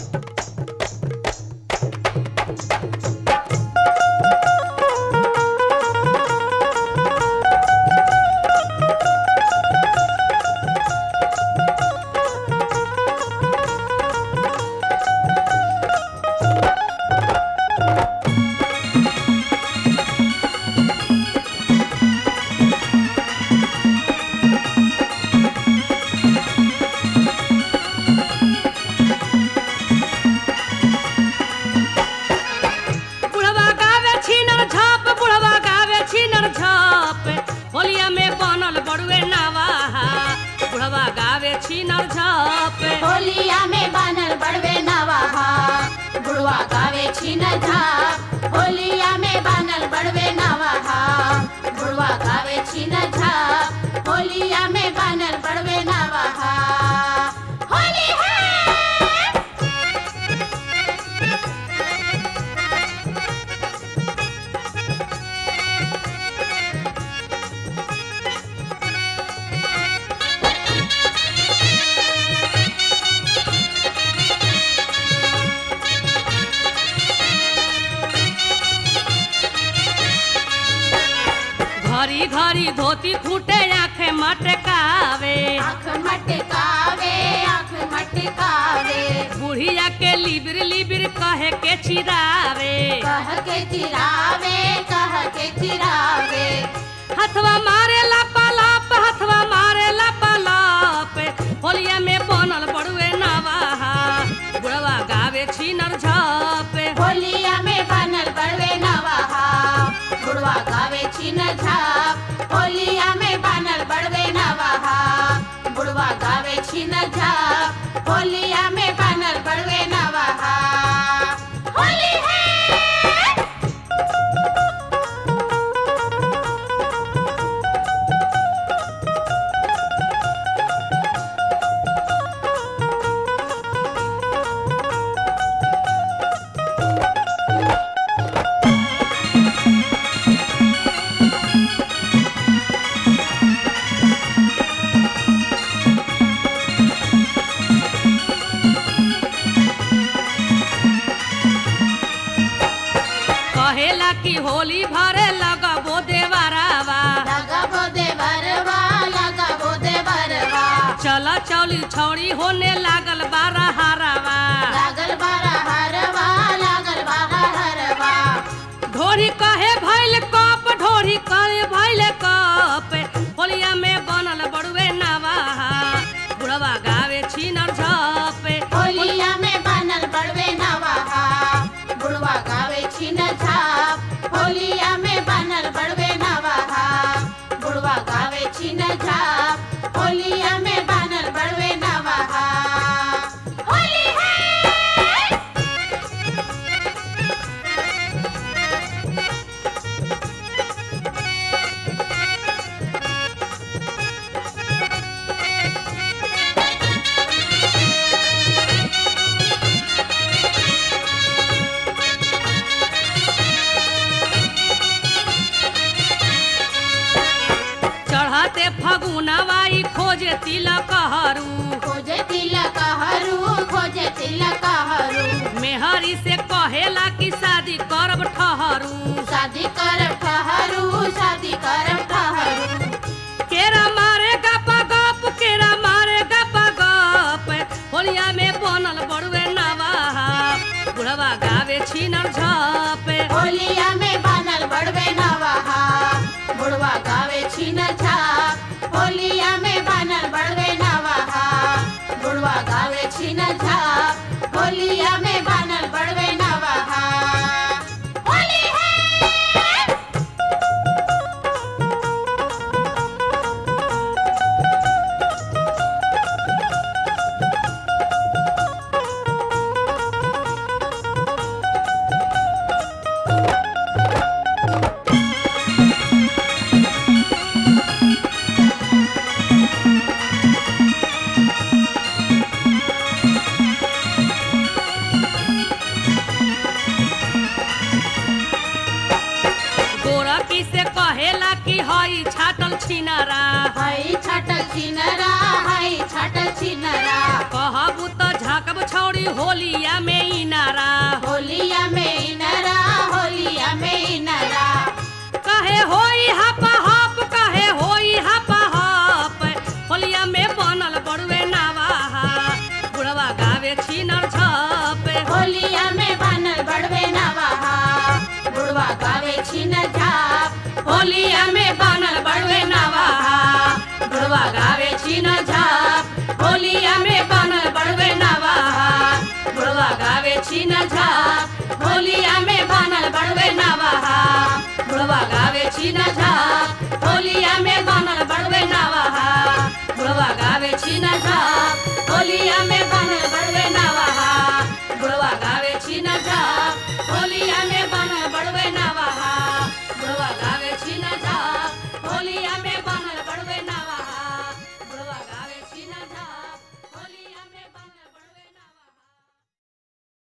छीनर झाप होलिया में बनल बड़वे नवाहा बुढ़वा गावे छीनर झाप होलिया में बनल बड़वे नवाहा बुढ़वा गावे छीनर झाप होलिया में बनल बड़वे नवाहा होली है घरी घरी धोती खूटे आंखें मटकावे बुढ़िया के लिबिर लिबिर कहे के चिरावे हथवा मारे लपलप हथवा मारे लपलप होलिया में बनल बड़ुए नवाहा बुढ़वा गावे छीनर झाप होलिया में बनल बड़वे नवाहा बुढ़वा गावे छीनर झाप होलिया में बनल बड़वे नवाहा बुढ़वा गावे छीनर झाप होलिया में बनल बड़वे नवाहा होली है कहेला कि होली भरे लगबो देवरवा चला चौली छौड़ी होने लागल बारा हरवा ढोरी कहे भैल कप ढोरी कहे भैल कप होलिया में बनल बड़ुए नवाहा बुढ़वा गावे छीनर झाप होलिया में बनल बड़वे नवाहा बुढ़वा गावे छीनर झाप होलिया में बनल बड़वे नवाहा बुढ़वा गावे छीनर झाप होलिया में बनल बड़वे नवाहा होली है चढ़ाते फगुनवाई खोजे तिलक हरू खोजे तिलक हरू मेहरी से कहेला कि शादी करब ठहरू शादी करब ठहरू केरा मारे गपा गप केरा मारे गपा गप होलिया में बनल बड़ुए नवाहा बुढ़वा गावे छीनर झाप होलिया में बनल बड़वे नवाहा बुढ़वा गावे छीनर झाप होलिया में बनल बड़वे नवाहा बुढ़वा गावे छीनर झाप होलिया में बनल बड़वे नवाहा होली है गोरखी से कहेला कि हई छाटल छिनरा हई छाटल छिनरा कहबू तो झाकब छौड़ी औरी होलिया में इनारा होलिया में इनरा होलिया में इनरा कहे होई हपा हप कहे होई हपा हप होलिया में बनल बड़ुए नवाहा बुढ़वा गावे छीनर छप होलिया में बनल बड़वे नवाहा बुढ़वा गावे छिन झाप होलिया में बनल बड़ुए नवाहा बुढ़वा गावे छीनर छप होलिया में बनल बड़ुए नवाहा बुढ़वा गावे छीनर छप होलिया में बनल बड़ुए नवाहा बुढ़वा गावे छीनर छप होलिया में बनल बड़ुए नवाहा बुढ़वा गावे छीनर छप होलिया में बनल बड़ुए